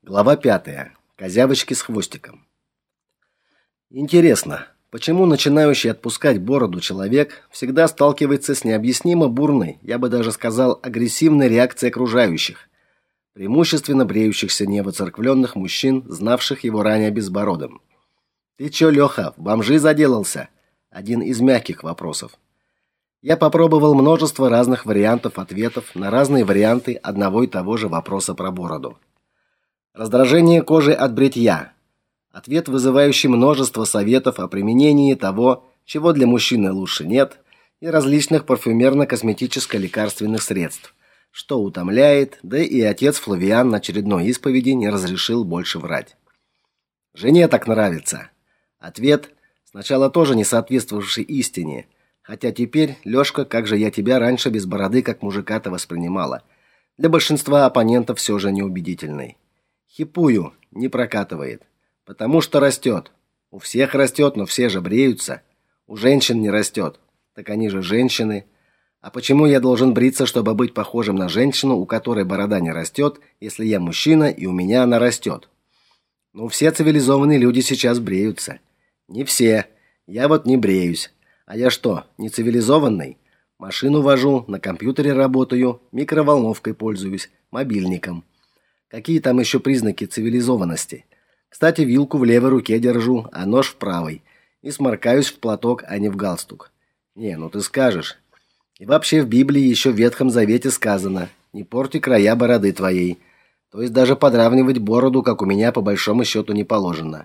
Глава 5. Козявочки с хвостиком. Интересно, почему начинающий отпускать бороду человек всегда сталкивается с необъяснимо бурной, я бы даже сказал, агрессивной реакцией окружающих, преимущественно бреющихся невоцерквленных мужчин, знавших его ранее безбородым. Ты чё, Лёха, в бомжи заделался? Один из мягких вопросов. Я попробовал множество разных вариантов ответов на разные варианты одного и того же вопроса про бороду. Раздражение кожи от бритья. Ответ, вызывающий множество советов о применении того, чего для мужчины лучше нет, и различных парфюмерно-косметическо-лекарственных средств, что утомляет, да и отец Флавиан на очередной исповеди не разрешил больше врать. Жене так нравится. Ответ, сначала тоже не соответствовавший истине, хотя теперь, Лёшка, как же я тебя раньше без бороды как мужика-то воспринимала, для большинства оппонентов все же неубедительный. Хипую не прокатывает, потому что растет. У всех растет, но все же бреются. У женщин не растет. Так они же женщины. А почему я должен бриться, чтобы быть похожим на женщину, у которой борода не растет, если я мужчина и у меня она растет? Ну, все цивилизованные люди сейчас бреются. Не все. Я вот не бреюсь. А я что, не цивилизованный? Машину вожу, на компьютере работаю, микроволновкой пользуюсь, мобильником. Какие там еще признаки цивилизованности? Кстати, вилку в левой руке держу, а нож в правой. И сморкаюсь в платок, а не в галстук. Не, ну ты скажешь. И вообще в Библии еще в Ветхом Завете сказано: не порти края бороды твоей. То есть даже подравнивать бороду, как у меня, по большому счету не положено.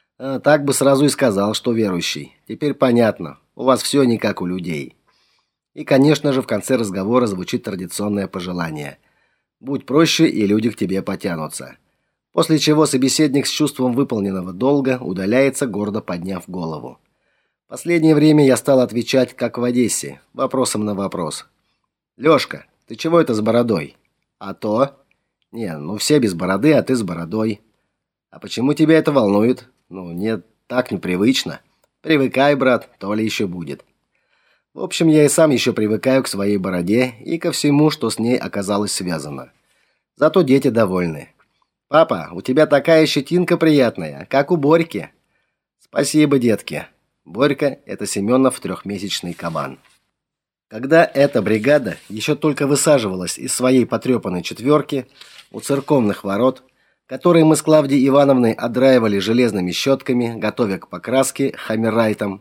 А так бы сразу и сказал, что верующий. Теперь понятно. У вас все не как у людей. И, конечно же, в конце разговора звучит традиционное пожелание: будь проще, и люди к тебе потянутся. После чего собеседник с чувством выполненного долга удаляется, гордо подняв голову. Последнее время я стал отвечать, как в Одессе, вопросом на вопрос. Лёшка, ты чего это с бородой? А то? Не, ну все без бороды, а ты с бородой. А почему тебя это волнует? Ну, нет, так непривычно. Привыкай, брат, то ли еще будет. В общем, я и сам еще привыкаю к своей бороде и ко всему, что с ней оказалось связано. Зато дети довольны. Папа, у тебя такая щетинка приятная, как у Борьки. Спасибо, детки. Борька это Семенов трехмесячный кабан. Когда эта бригада еще только высаживалась из своей потрепанной четверки у церковных ворот, которые мы с Клавдией Ивановной отдраивали железными щетками, готовя к покраске хаммерайтом,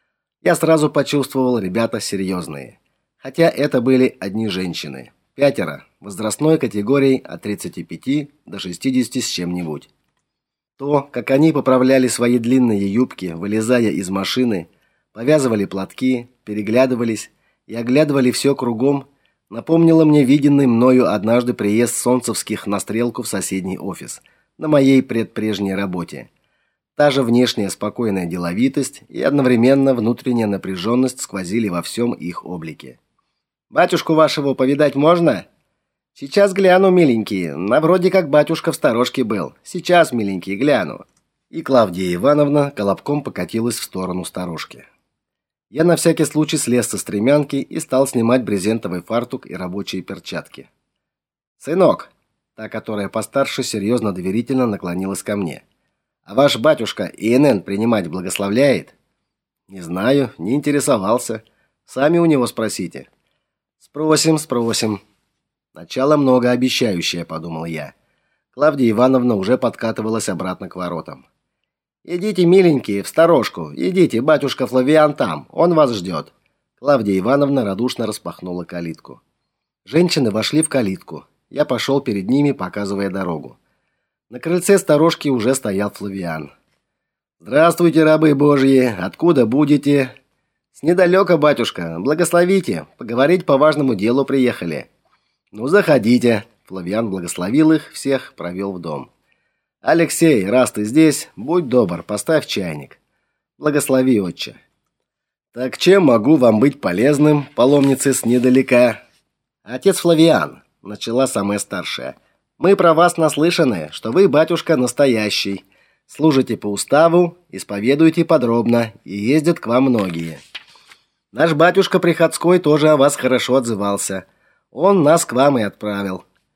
я сразу почувствовал, ребята серьезные. Хотя это были одни женщины. 5 возрастной категории от 35 до 60 с чем-нибудь. То, как они поправляли свои длинные юбки, вылезая из машины, повязывали платки, переглядывались и оглядывали все кругом, напомнило мне виденный мною однажды приезд солнцевских на стрелку в соседний офис на моей предпрежней работе. Та же внешняя спокойная деловитость и одновременно внутренняя напряженность сквозили во всем их облике. Батюшку вашего повидать можно? Сейчас гляну, миленький. На вроде как батюшка в сторожке был. Сейчас, миленький, гляну. И Клавдия Ивановна колобком покатилась в сторону сторожки. Я на всякий случай слез со стремянки и стал снимать брезентовый фартук и рабочие перчатки. Сынок, та, которая постарше, серьезно доверительно наклонилась ко мне. А ваш батюшка ИНН принимать благословляет? Не знаю, не интересовался. Сами у него спросите. Спросим. Начало многообещающее, подумал я. Клавдия Ивановна уже подкатывалась обратно к воротам. Идите, миленькие, в сторожку. Идите, батюшка Флавиан там, он вас ждет. Клавдия Ивановна радушно распахнула калитку. Женщины вошли в калитку. Я пошел перед ними, показывая дорогу. На крыльце сторожки уже стоял Флавиан. Здравствуйте, рабы Божьи. Откуда будете? С недалека, батюшка. Благословите. Поговорить по важному делу приехали. Ну, заходите. Флавиан благословил их всех, провел в дом. Алексей, раз ты здесь, будь добр, поставь чайник. Благослови, отче. Так чем могу вам быть полезным, паломницы с недалека? Отец Флавиан, начала самая старшая. Мы про вас наслышаны, что вы, батюшка, настоящий. Служите по уставу, исповедуете подробно, и ездят к вам многие. Наш батюшка Приходской тоже о вас хорошо отзывался. Он нас к вам и отправил.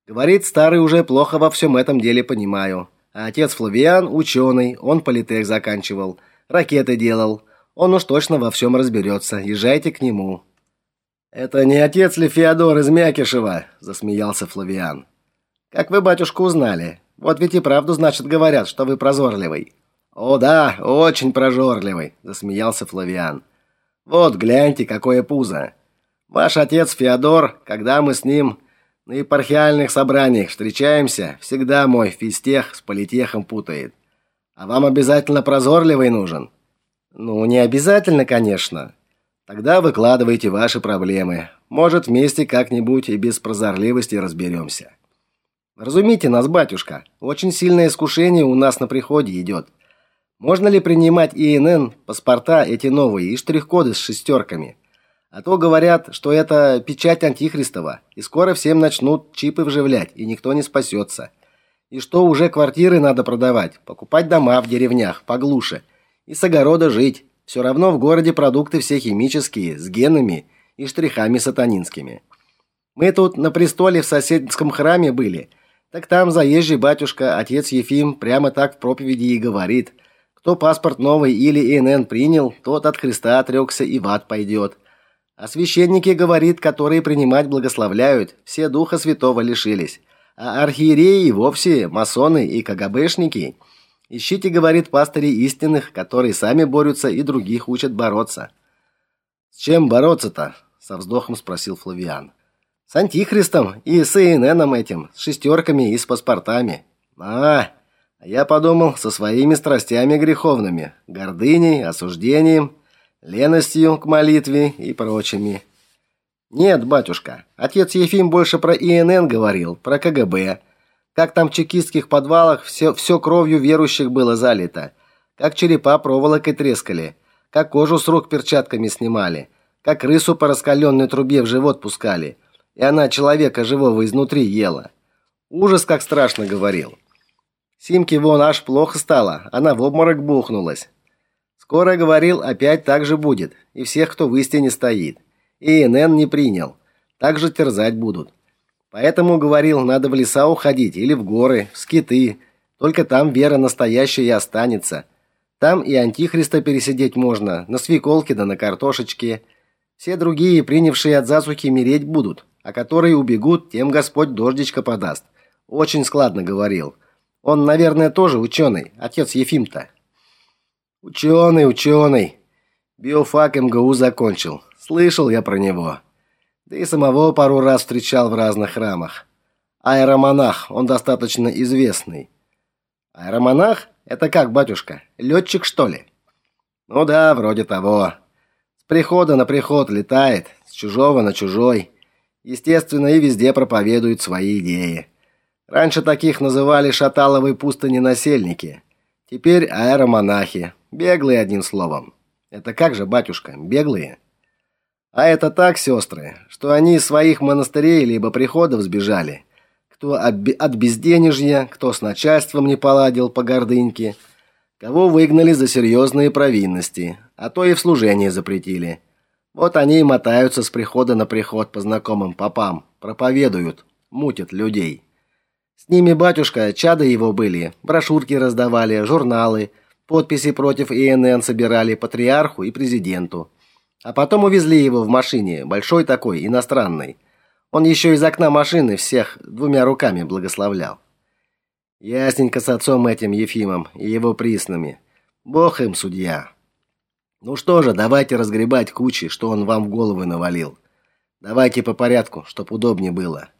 Говорит, старый уже плохо во всем этом деле понимаю. А отец Флавиан ученый, он политех заканчивал, ракеты делал. Он уж точно во всем разберется. Езжайте к нему. Это не отец ли Феодор из Мякишева, засмеялся Флавиан. Как вы, батюшка, узнали? Вот ведь и правду, значит, говорят, что вы прозорливый. О да, очень прожорливый, засмеялся Флавиан. Вот гляньте, какое пузо. Ваш отец Феодор, когда мы с ним на епархиальных собраниях встречаемся, всегда мой физтех с политехом путает. А вам обязательно прозорливый нужен? Ну, не обязательно, конечно. Тогда выкладывайте ваши проблемы. Может, вместе как-нибудь и без прозорливости разберемся. Разумите нас, батюшка, очень сильное искушение у нас на приходе идет. Можно ли принимать ИНН, паспорта эти новые и штрих-коды с шестерками? А то говорят, что это печать антихристова, и скоро всем начнут чипы вживлять, и никто не спасется. И что уже квартиры надо продавать, покупать дома в деревнях поглуше и с огорода жить. Все равно в городе продукты все химические, с генами и штрихами сатанинскими. Мы тут на престоле в соседском храме были. Так там заезжий батюшка, отец Ефим, прямо так в проповеди и говорит: кто паспорт новый или ИНН принял, тот от Христа отрекся и в ад пойдет. А священники, говорит, которые принимать благословляют, все Духа Святого лишились. А архиереи и вовсе масоны и КГБшники. Ищите, говорит, пастырей истинных, которые сами борются и других учат бороться. С чем бороться-то? Со вздохом спросил Флавиан. С антихристом и с ИННом этим, с шестерками и с паспортами. А я подумал, со своими страстями греховными, гордыней, осуждением, леностью к молитве и прочими. Нет, батюшка, отец Ефим больше про ИНН говорил, про КГБ. Как там в чекистских подвалах все кровью верующих было залито, как черепа проволокой трескали, как кожу с рук перчатками снимали, как рысу по раскаленной трубе в живот пускали, и она человека живого изнутри ела. Ужас, как страшно говорил. Симке вон аж плохо стало, она в обморок бухнулась. Скоро, говорил, опять так же будет, и всех, кто в истине стоит. И ИНН не принял, так же терзать будут. Поэтому, говорил, надо в леса уходить или в горы, в скиты. Только там вера настоящая и останется. Там и антихриста пересидеть можно, на свеколке да на картошечке. Все другие, принявшие от засухи, мереть будут, а которые убегут, тем Господь дождичка подаст. Очень складно говорил. Он, наверное, тоже ученый, отец Ефим-то. Ученый. Биофак МГУ закончил. Слышал я про него. Да и самого пару раз встречал в разных храмах. Аэромонах, он достаточно известный. Аэромонах? Это как, батюшка? Летчик, что ли? Ну да, вроде того. С прихода на приход летает, с чужого на чужой. Естественно, и везде проповедует свои идеи. Раньше таких называли шаталовые пустыни-насельники. Теперь аэромонахи. Беглые, одним словом. Это как же, батюшка, беглые? А это так, сестры, что они из своих монастырей либо приходов сбежали. Кто от безденежья, кто с начальством не поладил по гордыньке, кого выгнали за серьезные провинности, а то и в служение запретили. Вот они и мотаются с прихода на приход по знакомым попам, проповедуют, мутят людей. С ними, батюшка, чада его были, брошюрки раздавали, журналы, подписи против ИНН собирали патриарху и президенту. А потом увезли его в машине, большой такой, иностранный. Он еще из окна машины всех двумя руками благословлял. Ясненько с отцом этим Ефимом и его приснами. Бог им судья. Ну что же, давайте разгребать кучи, что он вам в головы навалил. Давайте по порядку, чтоб удобнее было.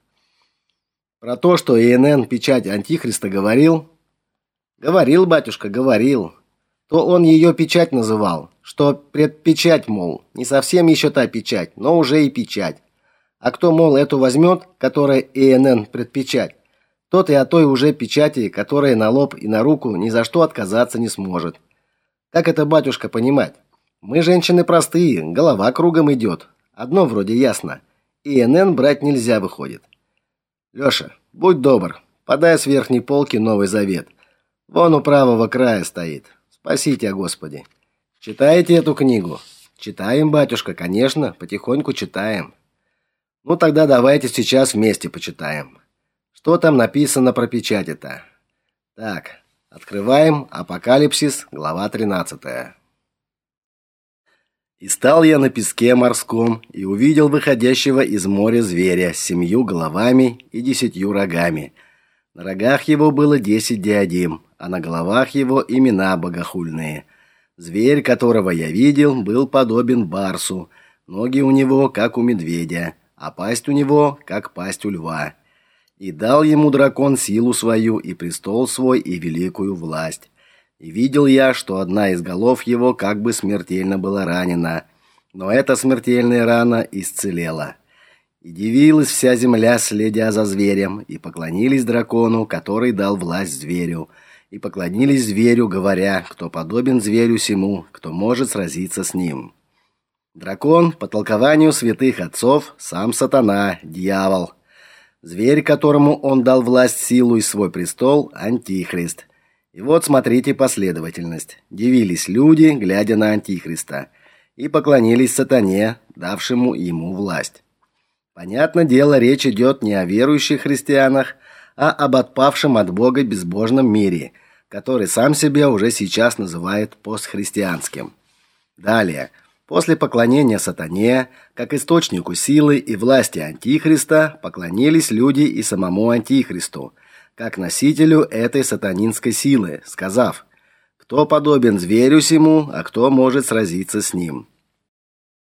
Про то, что ИНН печать антихриста, говорил? Говорил, батюшка, говорил. То он ее печать называл, что предпечать, мол, не совсем еще та печать, но уже и печать. А кто, мол, эту возьмет, которая ИНН предпечать, тот и от той уже печати, которая на лоб и на руку, ни за что отказаться не сможет. Как это, батюшка, понимать? Мы женщины простые, голова кругом идет. Одно вроде ясно. ИНН брать нельзя, выходит. Лёша, будь добр, подай с верхней полки Новый Завет. Вон у правого края стоит. Спасите, Господи. Читаете эту книгу? Читаем, батюшка, конечно, потихоньку читаем. Ну тогда давайте сейчас вместе почитаем. Что Что там написано про печать-то? Так, открываем Апокалипсис, глава 13. И стал я на песке морском, и увидел выходящего из моря зверя с 7 головами и 10 рогами. На рогах его было 10 диадем, а на головах его имена богохульные. Зверь, которого я видел, был подобен барсу, ноги у него как у медведя, а пасть у него как пасть у льва. И дал ему дракон силу свою и престол свой и великую власть. И видел я, что одна из голов его как бы смертельно была ранена, но эта смертельная рана исцелела. И дивилась вся земля, следя за зверем, и поклонились дракону, который дал власть зверю, и поклонились зверю, говоря: кто подобен зверю сему, кто может сразиться с ним. Дракон, по толкованию святых отцов, сам сатана, дьявол. Зверь, которому он дал власть, силу и свой престол, антихрист. И вот смотрите последовательность. Дивились люди, глядя на антихриста, и поклонились сатане, давшему ему власть. Понятно дело, речь идет не о верующих христианах, а об отпавшем от Бога безбожном мире, который сам себя уже сейчас называет постхристианским. Далее, после поклонения сатане, как источнику силы и власти антихриста, поклонились люди и самому антихристу, как носителю этой сатанинской силы, сказав: кто подобен зверю сему, а кто может сразиться с ним.